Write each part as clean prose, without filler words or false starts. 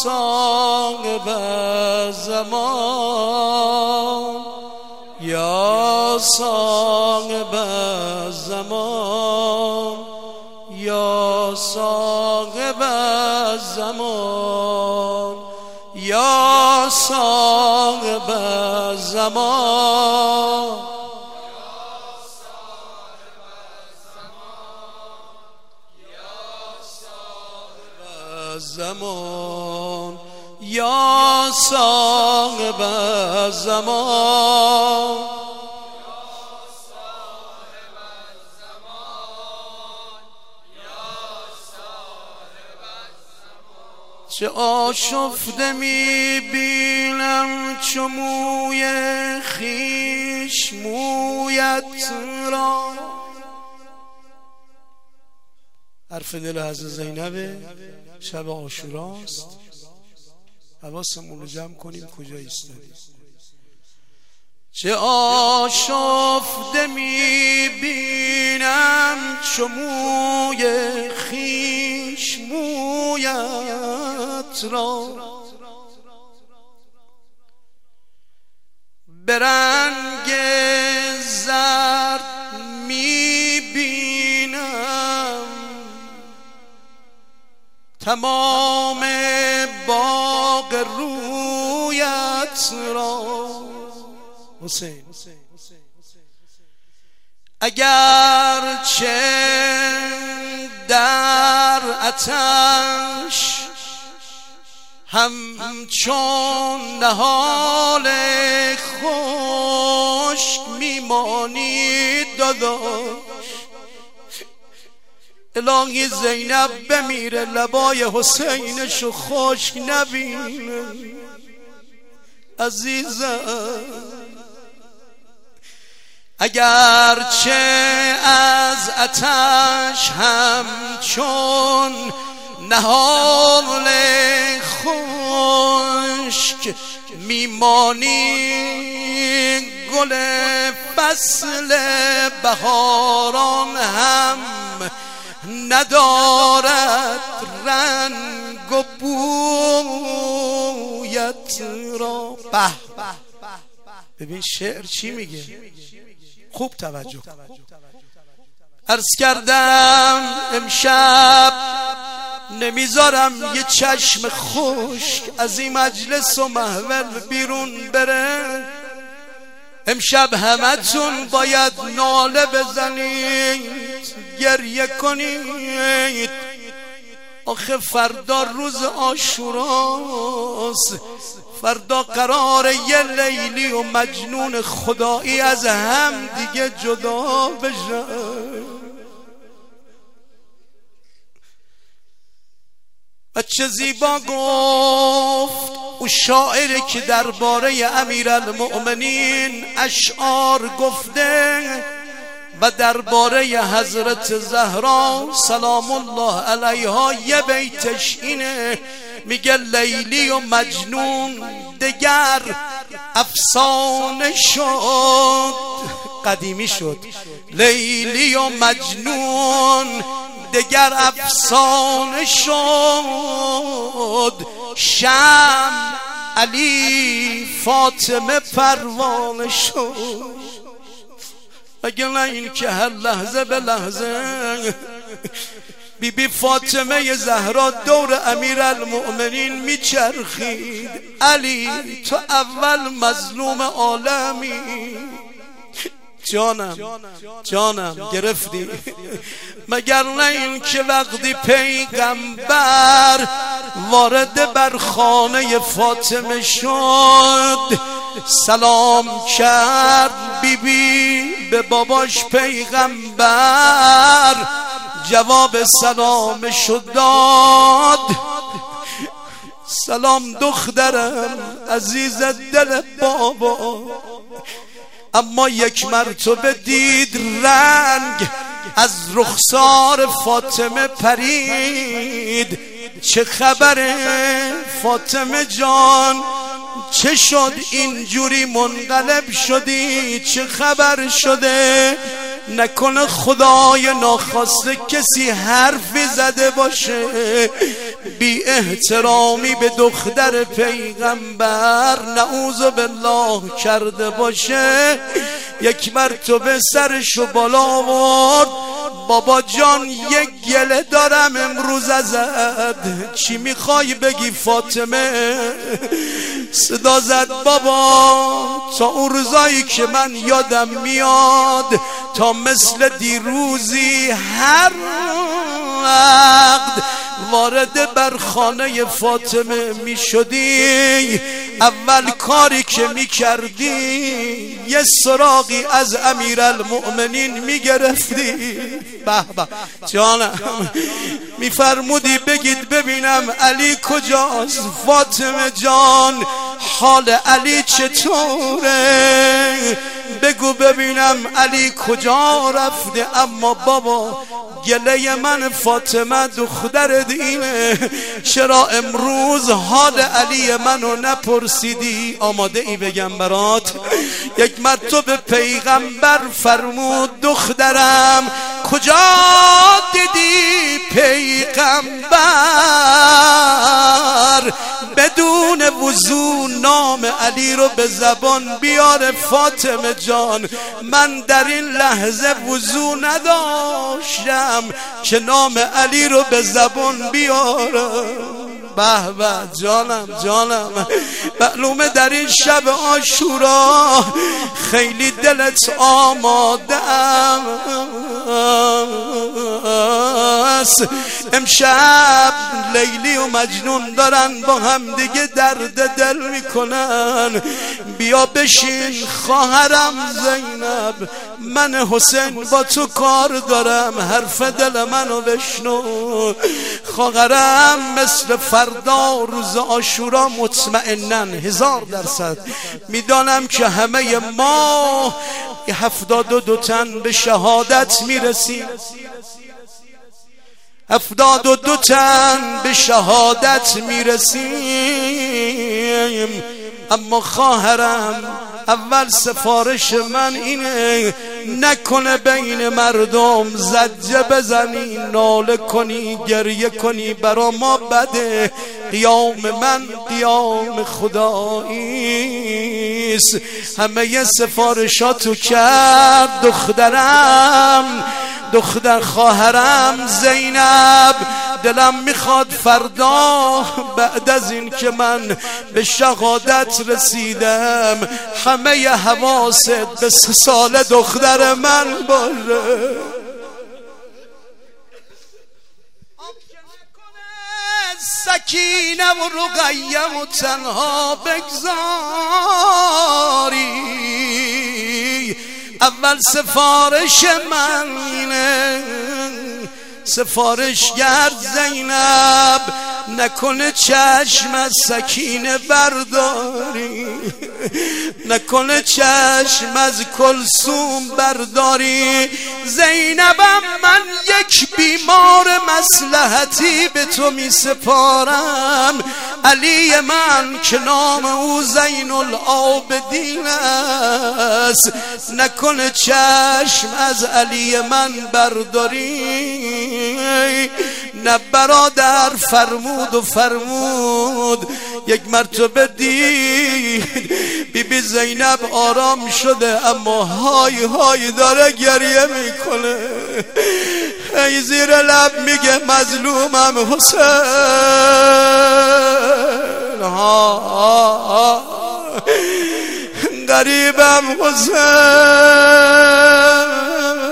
صاحب زمان، یا صاحب زمان، یا صاحب زمان، یا صاحب زمان، زمان، یا صاحب زمان، چه آشفته میبینم چو موی خویش مویت را. حرف دل حضرت زینب شب عاشوراست. حواسمون رو جمع کنیم کجا ایستادیم. چه آشفته میبینم چو موی خویش مویت را، به رنگ زرد میبینم تمام باغ رویت را. حسین اگر چه در آتش همچون نهال خشک میمانی داداش، الهی زینب بمیره لبای حسینشو خشک نبینه. عزیزم اگرچه از آتش همچون نهال خشک میمانی، گل فصل بهاران هم ندارد رنگ و بویت را. ببین شعر چی میگه، خوب توجه. عرض کردم امشب نمیذارم یه چشم خشک از این مجلس و محفل بیرون بره. امشب همتون باید ناله بزنید، گریه کنید. آخه فردا روز عاشوراست، فردا قراره یه لیلی و مجنون خدایی از هم دیگه جدا بشن. بچه زیبا گفت او شاعری که درباره امیرالمؤمنین اشعار گفته و درباره حضرت زهرا سلام الله علیها یه بیتش اینه، میگه لیلی و مجنون دگر افسانه شد. قدیمی شد. لیلی و مجنون دگر افسانه شد، شمع علی فاطمه پروانه شد. اگه نه این که هر لحظه به لحظه بی فاطمه زهرا دور امیرالمؤمنین میچرخید. علی تو اول مظلوم عالمی. جانم گرفتی. مگر نه این که وقتی پیغمبر وارد بر خانه فاطمه شد، سلام کرد بیبی به باباش پیغمبر، جواب سلامشو داد. سلام دخترم عزیز دل بابا. اما یک مرتبه دید رنگ از رخسار فاطمه پرید. چه خبره فاطمه جان؟ چه شد اینجوری منقلب شدی؟ چه خبر شده؟ نکنه خدای ناخواسته کسی حرفی زده باشه؟ بی احترامی به دختر پیغمبر نعوذ بالله کرده باشه، یک مرتبه سرشو بالا آورد. بابا جان یک گله دارم امروز ازت، چی میخوای بگی فاطمه؟ صدا زد بابا تا اون روزایی که من یادم میاد، تا مثل دیروزی هر وقت وارد بر خانه فاطمه می شدی، اول کاری که می کردی یه سراغی از امیرالمؤمنین می گرفتی. به به جانم، می فرمودی بگید ببینم علی کجاست؟ فاطمه جان حال علی چطوره؟ بگو ببینم علی کجا رفته؟ اما بابا گله من فاطمه دختر دینه، چرا امروز حال علی منو نپرسیدی؟ آماده ای بگم برات؟ یک مرتبه پیغمبر فرمود دخترم کجا دیدی پیغمبر بدون وضو نام علی رو به زبان بیاره؟ فاطمه جان من در این لحظه وضو نداشتم که نام علی رو به زبان بیارم. به به جانم معلومه در این شب عاشورا خیلی دلت آماده است. امشب لیلی و مجنون دارن با هم دیگه درد دل میکنن. بیا بشین خواهرم زینب، من حسین با تو کار دارم، حرف دل منو بشنو. خواهرم مثل فردا روز عاشورا مطمئنن 1000% میدانم که همه ما 72 تن به شهادت میرسیم، 72 تن به شهادت میرسیم. اما خواهرم اول سفارش من اینه، نکنه بین مردم زجه بزنی، ناله کنی، گریه کنی، برا ما بده. قیام من قیام خداییست. همه سفارشاتو کرد دختر خواهرم زینب. دلم میخواد فردا بعد از این که من به شهادت رسیدم همه حواست به 3 سال دختر من باشه. سکینه و رقیه و تنها بگذاری. اول سفارش منه، سفارشگر زینب، نکنه چشم از سکینه برداری، نکنه چشم از کلثوم برداری. زینبم من یک بیمار مصلحتی به تو می سپارم، علی من که نام او زین العابدین است، نکنه چشم از علی من برداری. نه برادر فرمود یک مرتبه دید بی زینب آرام شده، اما های داره گریه میکنه. ای زیر لب میگه مظلومم حسین، غریبم حسین.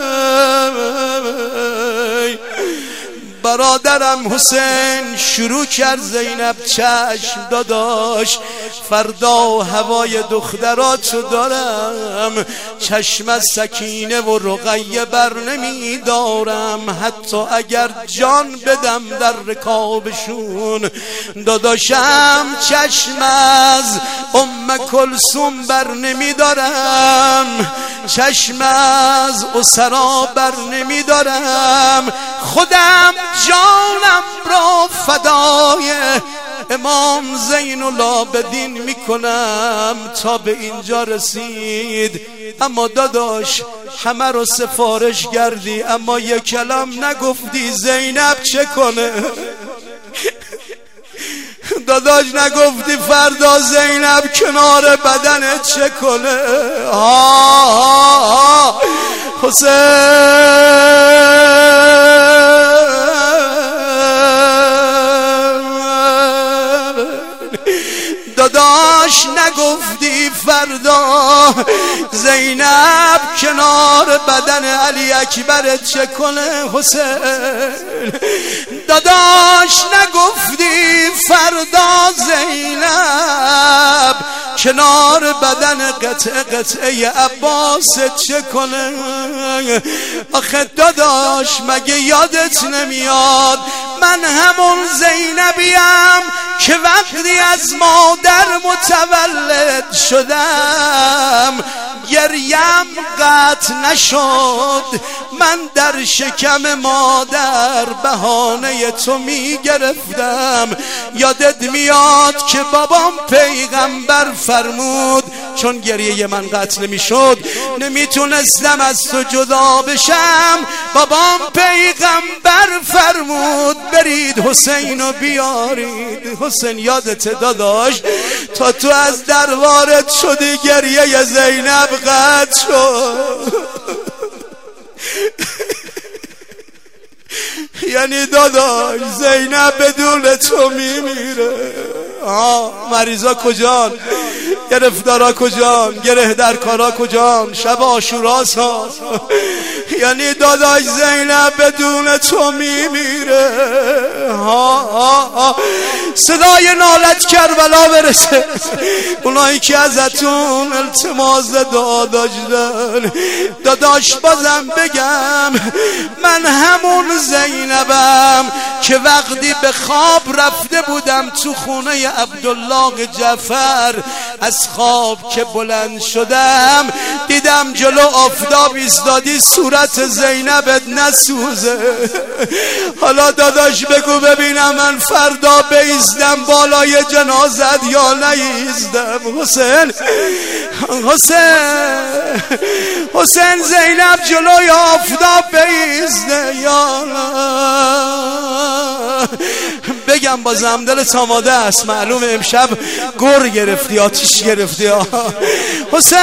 برادرم حسین شروع کرد زینب چشم داداش، فردا هوای دختراتو دارم، چشم از سکینه و رقیه بر نمی دارم، حتی اگر جان بدم در رکابشون. داداشم چشم از کلثوم بر نمی دارم، چشم از اسرا بر نمی دارم، خودم جانم را فدای امام زین العابدین میکنم. تا به اینجا رسید. اما داداش همه رو سفارش کردی، اما یک کلام نگفتی زینب چه کنه؟ داداش نگفتی فردا زینب کنار بدنت چه کنه؟ داداش نگفتی فردا زینب کنار بدن علی اکبرت چه کنه حسین؟ داداش نگفتی فردا زینب کنار بدن قطعه عباست چه کنه؟ آخه داداش مگه یادت نمیاد من همون زینبیم که وقتی از مادر متولد شدم گریم قطع نشد، من در شکم مادر بهانه تو میگرفتم. یادت میاد که بابام پیغمبر فرمود چون گریه من قطع نمیشد نمیتونستم از تو جدا بشم، بابام پیغمبر فرمود برید حسین رو بیارید. حسین یادت داداش تا تو از در وارد شدی گریه زینب قطع شد. یعنی داداش زینب بدون تو میمیره. مریضا کجان؟ گرفتارا کجان؟ گره در کارا کجان؟ شب عاشوراست ها. یعنی داداش زینب بدون تو میمیره. صدای نالت کربلا برسه، اونایی که ازتون التماس دعا داشتن. داداش بازم بگم من همون زینبم که وقتی به خواب رفته بودم تو خونه عبدالله جعفر، از خواب که بلند شدم دیدم جلو آفتاب ایستادی صورت زینبت نسوزه. حالا داداش بگو ببینم من فردا بیستم بالای جنازت یا نیستم؟ حسین حسین زینب جلوی آفتاب بیسته یا بگم بازم دلت آماده است؟ معلومه امشب گر گرفتی، آتیش گرفتی. حسین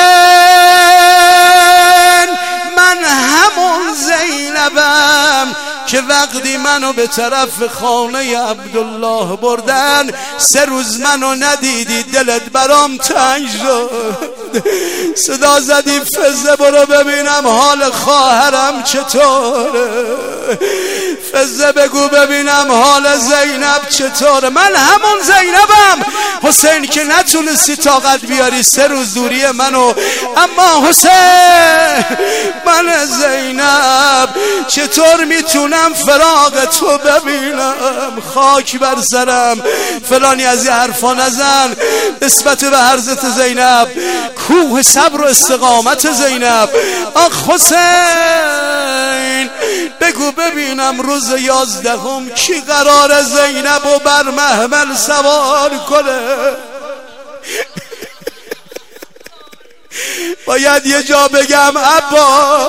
من همون زینبم که وقتی منو به طرف خانه عبدالله بردن 3 روز منو ندیدی دلت برام تنگ شد. صدا زدی فزه برو ببینم حال خواهرم چطوره، فزه بگو ببینم حال زینب چطوره. من همون زینبم حسین که نتونستی طاقت بیاری 3 روز دوری منو، اما حسین من زینب چطور میتونم فراق تو ببینم؟ خاک بر سرم، فلانی از این حرفا نزن نسبت به عرضت زینب، کوه صبر و استقامت زینب. آخ حسین بگو ببینم روز 11 کی قرار زینب و بر محمل سوار کنه؟ باید یه جا بگم عبا،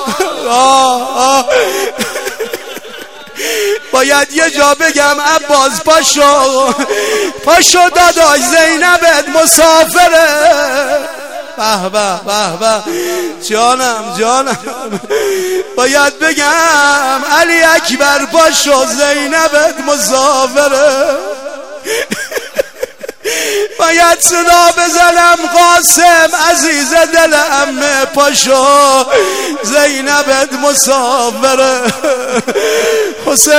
باید یه جا بگم عباس پاشو داداش زینبت مسافره. به به به به جانم باید بگم علی اکبر پاشو زینبت مسافره. باید صدا بزنم قاسم عزیز دل عمه پاشو زینبت مسافره. حسین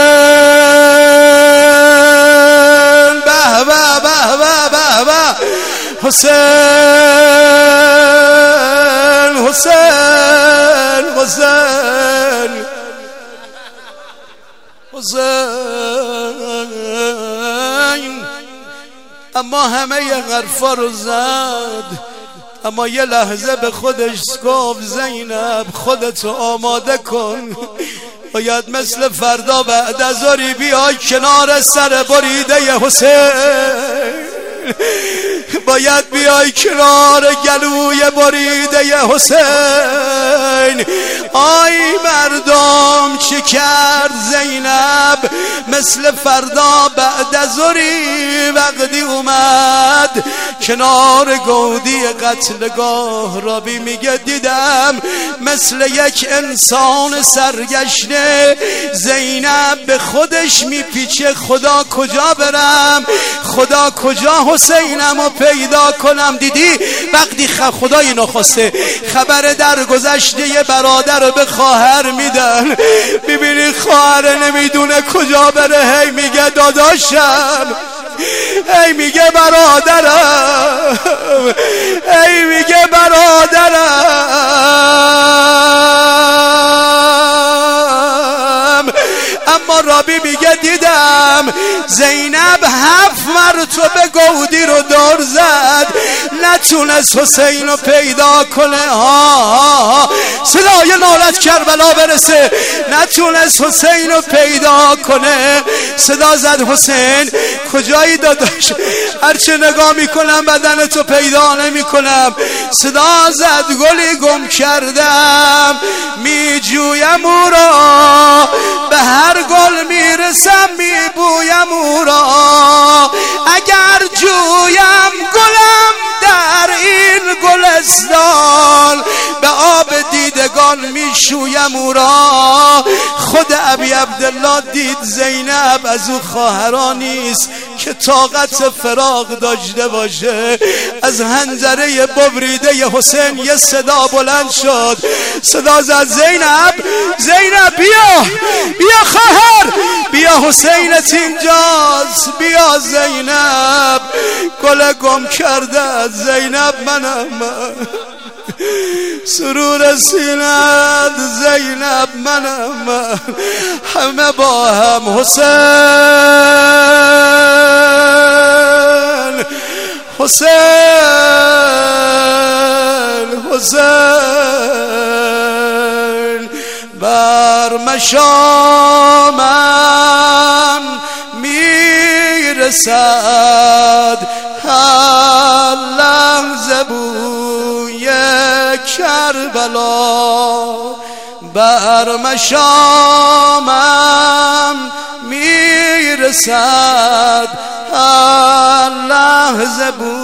به به به به به به حسین حسین حسین حسین. اما همه ی حرفا رو زد، اما یه لحظه به خودش گفت زینب خودتو آماده کن، باید مثل فردا بعد از ظهر بیای کنار سر بریده حسین، باید بیای کنار گلوی بریده حسین. حسین. آی مردم چه کرد زینب، مثل فردا بعد از ظهری وقتی اومد کنار گودی قتلگاه، رابی میگه دیدم مثل یک انسان سرگشته زینب به خودش میپیچه، خدا کجا برم، خدا کجا حسینم رو پیدا کنم. دیدی وقتی خدای نخواسته خبر درگذشته یه برادر رو به خواهر میدن، ببینی خواهر نمیدونه کجا بره، هی میگه داداشم، هی میگه برادرم، هی میگه برادرم. اما رابی میگه دیدم زینب 7 مرتبه گودی رو دور زد، نتونست حسین رو پیدا کنه. ها صدای نالت کربلا برسه، نتونست حسین رو پیدا کنه. صدا زد حسین کجایی داداش، هرچه نگاه میکنم بدن تو پیدا نمیکنم. صدا زد گلی گم کردم میجویم او را، به هر گل میرسم میبویم او را، اگر جویم گلم در این گلستان، به آب دیدگان میشویم او را. خود ابی عبدالله دید زینب از او خواهران نیست که طاقت فراق داشته باشه. از حنجره ببریده حسین یه صدا بلند شد، صدا زد زینب، زینب بیا، بیا خواهر، بیا حسینت اینجاست، بیا زینب. گل گم کرده زینب منم، سرور سینت زینب منم، همه با هم حسین، حسین، حسین. بر مشامم میرسد هر لحظه بوی کربلا، بر مشامم میرسد هر لحظه بوی